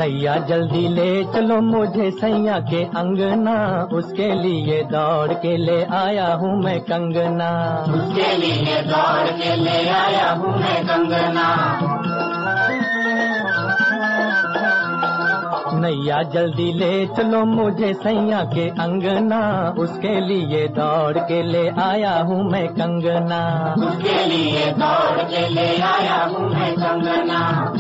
नैया जल्दी ले चलो मुझे सैया के अंगना, उसके लिए दौड़ के ले आया हूँ मैं कंगना। उसके लिए दौड़ के ले आया हूँ मैं कंगना। नैया जल्दी ले चलो मुझे सैया के अंगना, उसके लिए दौड़ के ले आया हूँ मैं कंगना। उसके लिए दौड़ के ले आया हूँ मैं कंगना।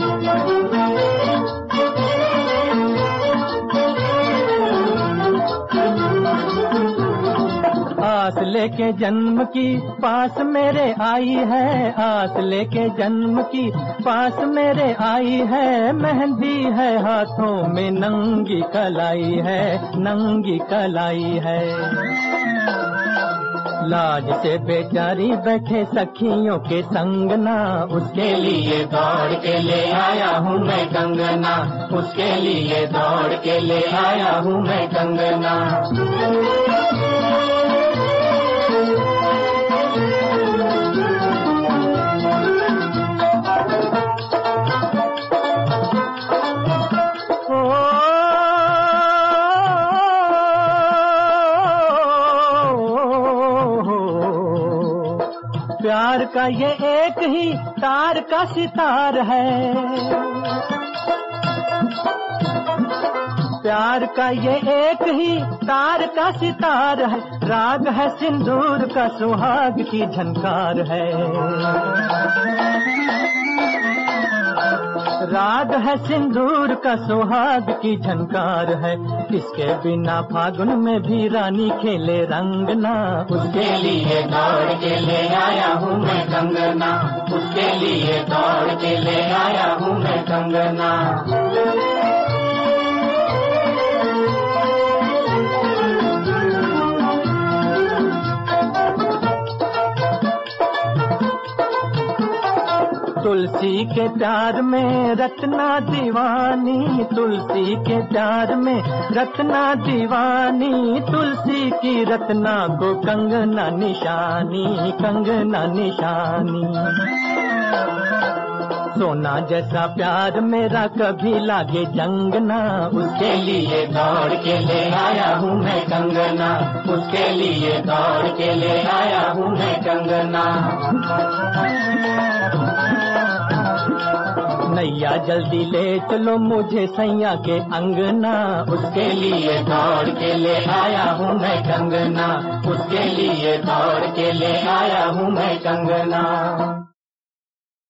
आस लेके जन्म की पास मेरे आई है, आस लेके जन्म की पास मेरे आई है, मेहंदी है हाथों में नंगी कलाई है, नंगी कलाई है। लाज से बेचारी बैठे सखियों के संगना, उसके लिए दौड़ के ले आया हूँ मैं कंगना। उसके लिए दौड़ के ले आया हूँ मैं कंगना। प्यार का ये एक ही तार का सितार है, प्यार का ये एक ही तार का सितार है, राग है सिंदूर का सुहाग की झनकार है। राग है सिंदूर का सुहाग की झनकार है, इसके बिना फागुन में भी रानी खेले रंगना। उसके लिए दौड़ के ले आया हूँ मैं कंगना। उसके लिए दौड़ के ले आया हूँ मैं कंगना। तुलसी के प्यार में रत्ना दीवानी, तुलसी के प्यार में रत्ना दीवानी, तुलसी की रत्ना को कंगना निशानी, कंगना निशानी। सोना जैसा प्यार मेरा कभी लागे जंगना। उसके लिए दौड़ के ले आया हूँ मैं कंगना। उसके लिए दौड़ के ले आया हूँ मैं कंगना। नैया जल्दी ले चलो मुझे सैया के अंगना, उसके लिए दौड़ के ले आया हूँ मैं कंगना। उसके लिए दौड़ के ले आया हूँ मैं कंगना।